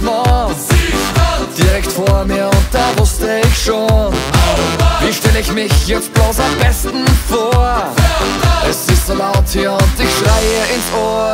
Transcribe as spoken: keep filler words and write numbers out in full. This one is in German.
Mom direkt vor mir und da wusste ich schon, wie stell ich mich jetzt bloß am besten vor. Es ist so laut hier und ich schreie ins Ohr.